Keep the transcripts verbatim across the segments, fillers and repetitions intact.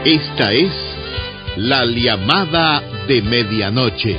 Esta es la llamada de medianoche.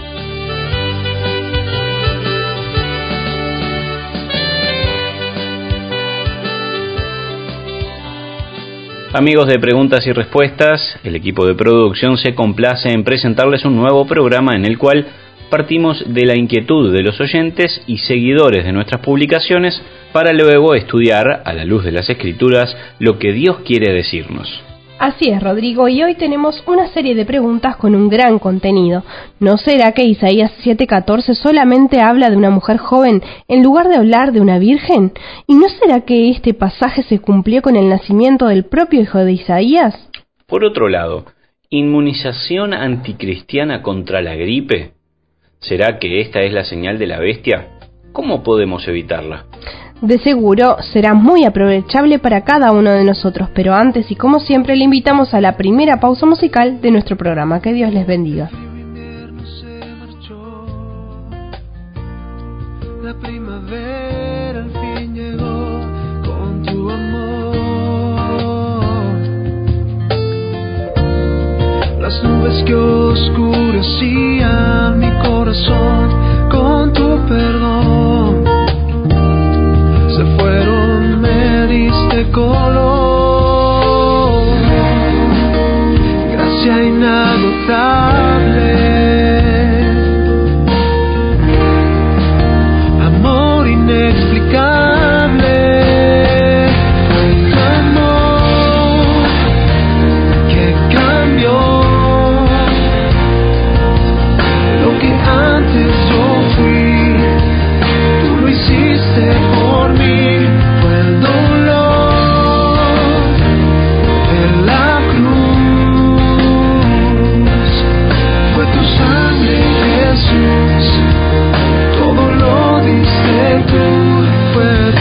Amigos de Preguntas y Respuestas, el equipo de producción se complace en presentarles un nuevo programa en el cual partimos de la inquietud de los oyentes y seguidores de nuestras publicaciones para luego estudiar, a la luz de las Escrituras, lo que Dios quiere decirnos. Así es, Rodrigo, y hoy tenemos una serie de preguntas con un gran contenido. ¿No será que Isaías siete catorce solamente habla de una mujer joven en lugar de hablar de una virgen? ¿Y no será que este pasaje se cumplió con el nacimiento del propio hijo de Isaías? Por otro lado, ¿inmunización anticristiana contra la gripe? ¿Será que esta es la señal de la bestia? ¿Cómo podemos evitarla? De seguro será muy aprovechable para cada uno de nosotros, pero antes y como siempre le invitamos a la primera pausa musical de nuestro programa. Que Dios les bendiga. La primavera al fin llegó con tu amor. Las nubes que oscurecían mi corazón con tu perdón se fueron, me diste color, gracia inagotable, amor inexplicable, amor que cambió lo que antes yo fui, tú lo hiciste por mí. Fue el dolor de la cruz, fue tu sangre, Jesús, todo lo diste tú, fue tu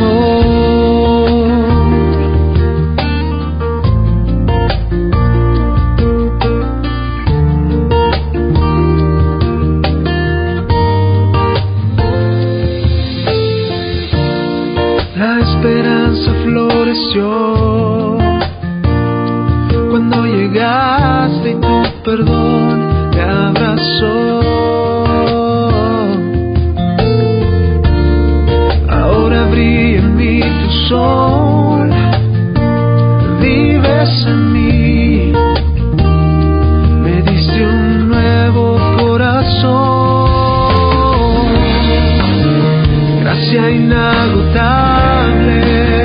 La esperanza floreció cuando llegaste y tu perdón me abrazó. Ahora brilla en mí tu sol, vives en mí, me diste un nuevo corazón, gracia inagotable,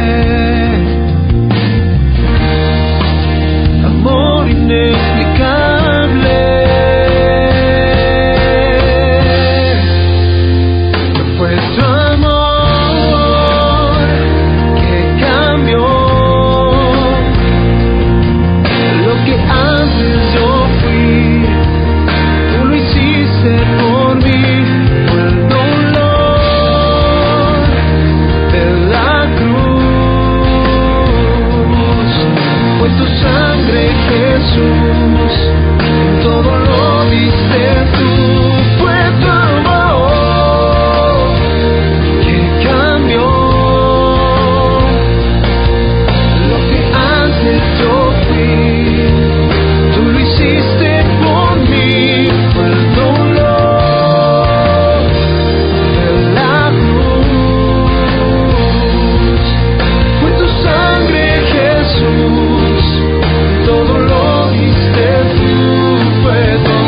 amor inexplicable, fue tu amor que cambió lo que antes yo fui, tú lo hiciste por mí, fue el dolor de la cruz, fue tu sangre, Jesús, todo lo diste tú, fue tu amor que cambió lo que antes yo fui, tú lo hiciste por mí, fue el dolor de la cruz, fue tu sangre, Jesús, todo lo diste tú, fue tu amor.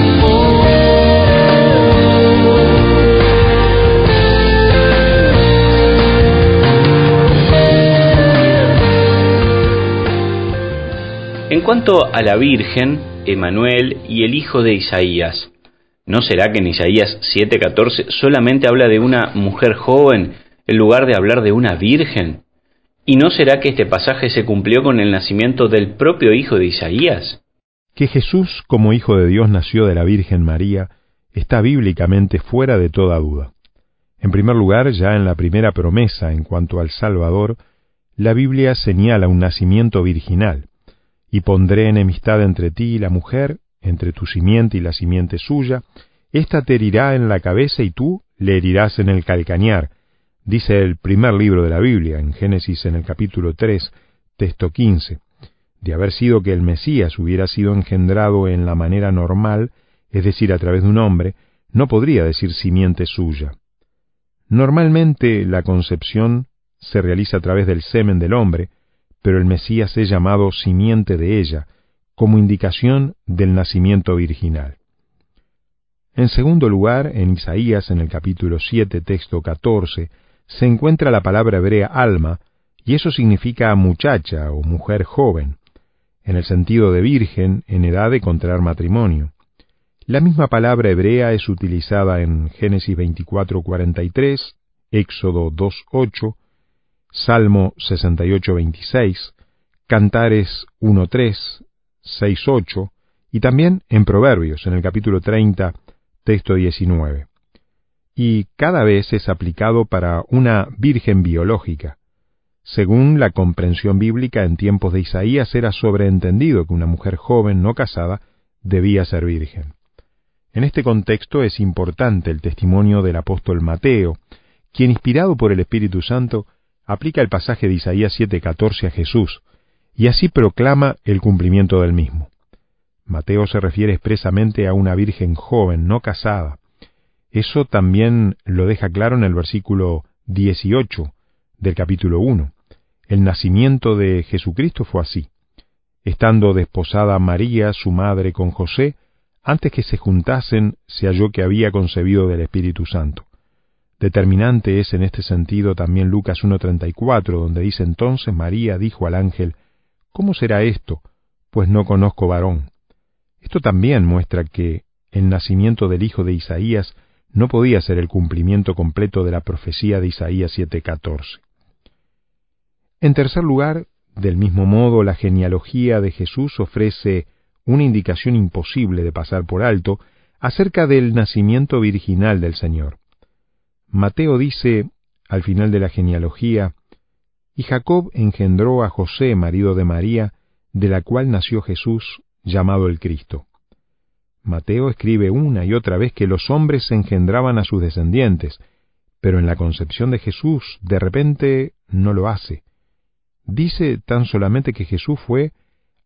En cuanto a la Virgen, Emanuel y el hijo de Isaías, ¿no será que en Isaías siete catorce solamente habla de una mujer joven en lugar de hablar de una virgen? ¿Y no será que este pasaje se cumplió con el nacimiento del propio hijo de Isaías? Que Jesús, como Hijo de Dios, nació de la Virgen María, está bíblicamente fuera de toda duda. En primer lugar, ya en la primera promesa en cuanto al Salvador, la Biblia señala un nacimiento virginal, y pondré enemistad entre ti y la mujer, entre tu simiente y la simiente suya, ésta te herirá en la cabeza y tú le herirás en el calcañar, dice el primer libro de la Biblia, en Génesis en el capítulo tres, texto quince. De haber sido que el Mesías hubiera sido engendrado en la manera normal, es decir, a través de un hombre, no podría decir simiente suya. Normalmente la concepción se realiza a través del semen del hombre, pero el Mesías es llamado simiente de ella, como indicación del nacimiento virginal. En segundo lugar, en Isaías, en el capítulo siete, texto catorce, se encuentra la palabra hebrea alma, y eso significa muchacha o mujer joven, en el sentido de virgen en edad de contraer matrimonio. La misma palabra hebrea es utilizada en Génesis veinticuatro, cuarenta y tres, Éxodo dos, ocho, Salmo sesenta y ocho, veintiséis, Cantares uno, tres, seis, ocho, y también en Proverbios, en el capítulo treinta, texto diecinueve. Y cada vez es aplicado para una virgen biológica. Según la comprensión bíblica, en tiempos de Isaías era sobreentendido que una mujer joven no casada debía ser virgen. En este contexto es importante el testimonio del apóstol Mateo, quien, inspirado por el Espíritu Santo, aplica el pasaje de Isaías siete catorce a Jesús, y así proclama el cumplimiento del mismo. Mateo se refiere expresamente a una virgen joven, no casada. Eso también lo deja claro en el versículo dieciocho del capítulo uno. El nacimiento de Jesucristo fue así. Estando desposada María, su madre, con José, antes que se juntasen, se halló que había concebido del Espíritu Santo. Determinante es en este sentido también Lucas uno treinta y cuatro, donde dice: entonces María dijo al ángel: ¿cómo será esto? Pues no conozco varón. Esto también muestra que el nacimiento del hijo de Isaías no podía ser el cumplimiento completo de la profecía de Isaías siete catorce. En tercer lugar, del mismo modo, la genealogía de Jesús ofrece una indicación imposible de pasar por alto acerca del nacimiento virginal del Señor. Mateo dice, al final de la genealogía: y Jacob engendró a José, marido de María, de la cual nació Jesús, llamado el Cristo. Mateo escribe una y otra vez que los hombres engendraban a sus descendientes, pero en la concepción de Jesús, de repente, no lo hace. Dice tan solamente que Jesús fue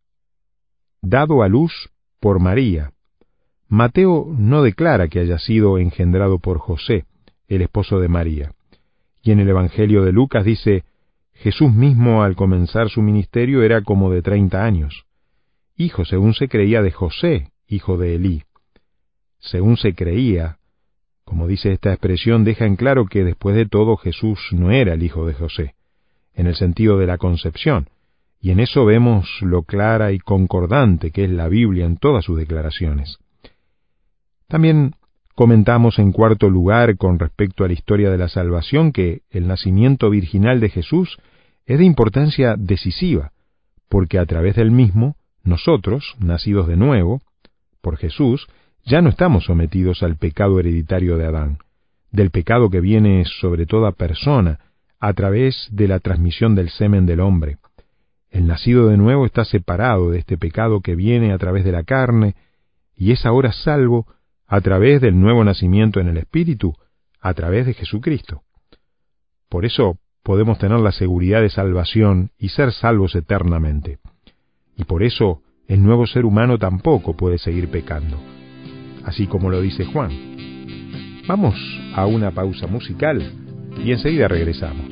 dado a luz por María. Mateo no declara que haya sido engendrado por José, el esposo de María. Y en el Evangelio de Lucas dice: Jesús mismo al comenzar su ministerio era como de treinta años, hijo según se creía de José, hijo de Elí. Según se creía, como dice esta expresión, deja en claro que después de todo Jesús no era el hijo de José, en el sentido de la concepción, y en eso vemos lo clara y concordante que es la Biblia en todas sus declaraciones. También comentamos en cuarto lugar, con respecto a la historia de la salvación, que el nacimiento virginal de Jesús es de importancia decisiva, porque a través del mismo, nosotros, nacidos de nuevo, por Jesús, ya no estamos sometidos al pecado hereditario de Adán, del pecado que viene sobre toda persona a través de la transmisión del semen del hombre. El nacido de nuevo está separado de este pecado que viene a través de la carne, y es ahora salvo a través del nuevo nacimiento en el Espíritu, a través de Jesucristo. Por eso podemos tener la seguridad de salvación y ser salvos eternamente. Y por eso el nuevo ser humano tampoco puede seguir pecando, así como lo dice Juan. Vamos a una pausa musical y enseguida regresamos.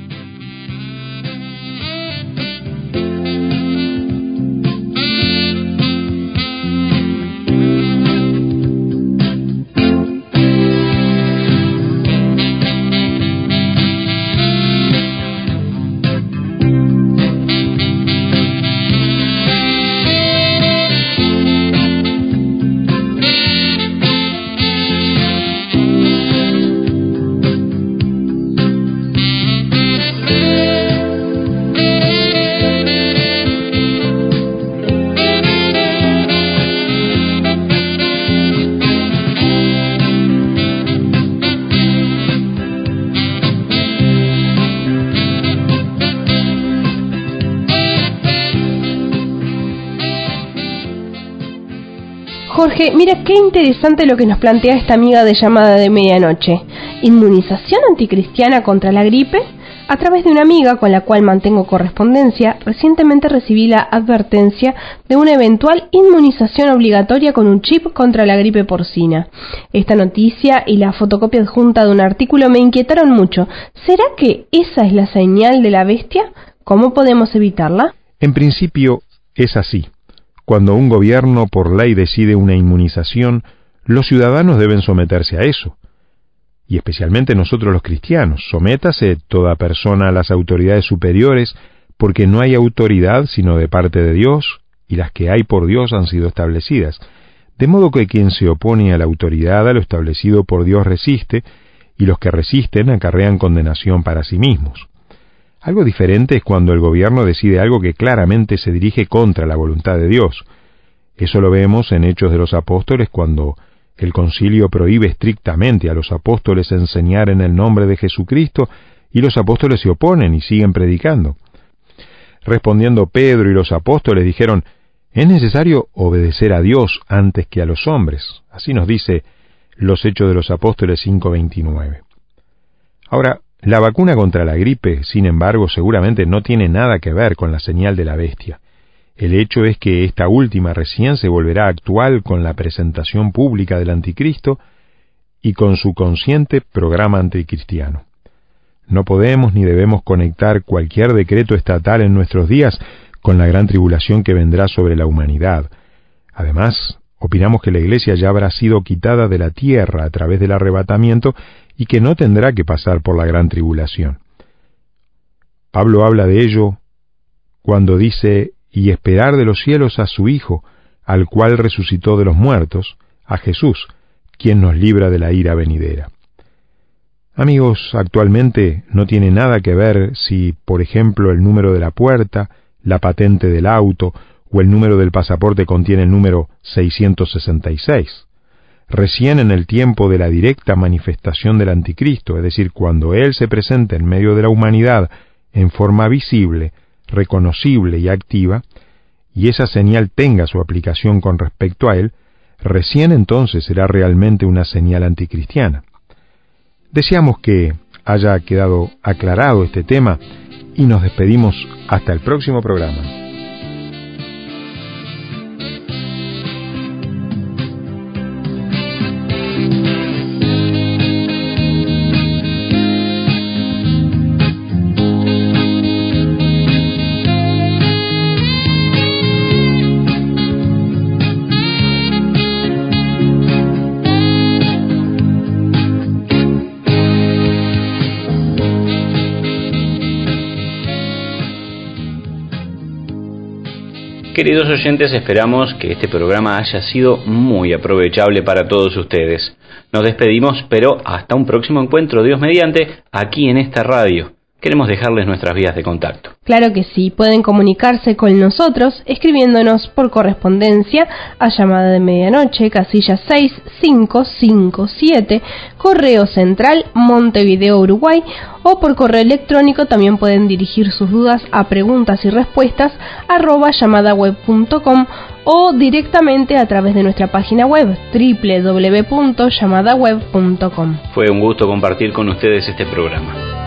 Jorge, mira qué interesante lo que nos plantea esta amiga de Llamada de Medianoche. ¿Inmunización anticristiana contra la gripe? A través de una amiga con la cual mantengo correspondencia, recientemente recibí la advertencia de una eventual inmunización obligatoria con un chip contra la gripe porcina. Esta noticia y la fotocopia adjunta de un artículo me inquietaron mucho. ¿Será que esa es la señal de la bestia? ¿Cómo podemos evitarla? En principio, es así. Cuando un gobierno por ley decide una inmunización, los ciudadanos deben someterse a eso. Y especialmente nosotros los cristianos, sométase toda persona a las autoridades superiores, porque no hay autoridad sino de parte de Dios, y las que hay por Dios han sido establecidas. De modo que quien se opone a la autoridad, a lo establecido por Dios, resiste, y los que resisten acarrean condenación para sí mismos. Algo diferente es cuando el gobierno decide algo que claramente se dirige contra la voluntad de Dios. Eso lo vemos en Hechos de los Apóstoles, cuando el concilio prohíbe estrictamente a los apóstoles enseñar en el nombre de Jesucristo, y los apóstoles se oponen y siguen predicando. Respondiendo Pedro y los apóstoles dijeron: es necesario obedecer a Dios antes que a los hombres. Así nos dice los Hechos de los Apóstoles cinco veintinueve. Ahora, la vacuna contra la gripe, sin embargo, seguramente no tiene nada que ver con la señal de la bestia. El hecho es que esta última recién se volverá actual con la presentación pública del anticristo y con su consciente programa anticristiano. No podemos ni debemos conectar cualquier decreto estatal en nuestros días con la gran tribulación que vendrá sobre la humanidad. Además, opinamos que la Iglesia ya habrá sido quitada de la tierra a través del arrebatamiento y que no tendrá que pasar por la gran tribulación. Pablo habla de ello cuando dice: y esperar de los cielos a su Hijo, al cual resucitó de los muertos, a Jesús, quien nos libra de la ira venidera. Amigos, actualmente no tiene nada que ver si, por ejemplo, el número de la puerta, la patente del auto o el número del pasaporte contiene el número seiscientos sesenta y seis. Recién en el tiempo de la directa manifestación del anticristo, es decir, cuando él se presente en medio de la humanidad en forma visible, reconocible y activa, y esa señal tenga su aplicación con respecto a él, recién entonces será realmente una señal anticristiana. Deseamos que haya quedado aclarado este tema y nos despedimos hasta el próximo programa. Queridos oyentes, esperamos que este programa haya sido muy aprovechable para todos ustedes. Nos despedimos, pero hasta un próximo encuentro, Dios mediante, aquí en esta radio. Queremos dejarles nuestras vías de contacto. Claro que sí, pueden comunicarse con nosotros escribiéndonos por correspondencia a Llamada de Medianoche, casilla seis cinco cinco siete, Correo Central, Montevideo, Uruguay, o por correo electrónico también pueden dirigir sus dudas a preguntas y respuestas arroba llamadaweb punto com o directamente a través de nuestra página web doble u doble u doble u punto llamadaweb punto com. Fue un gusto compartir con ustedes este programa.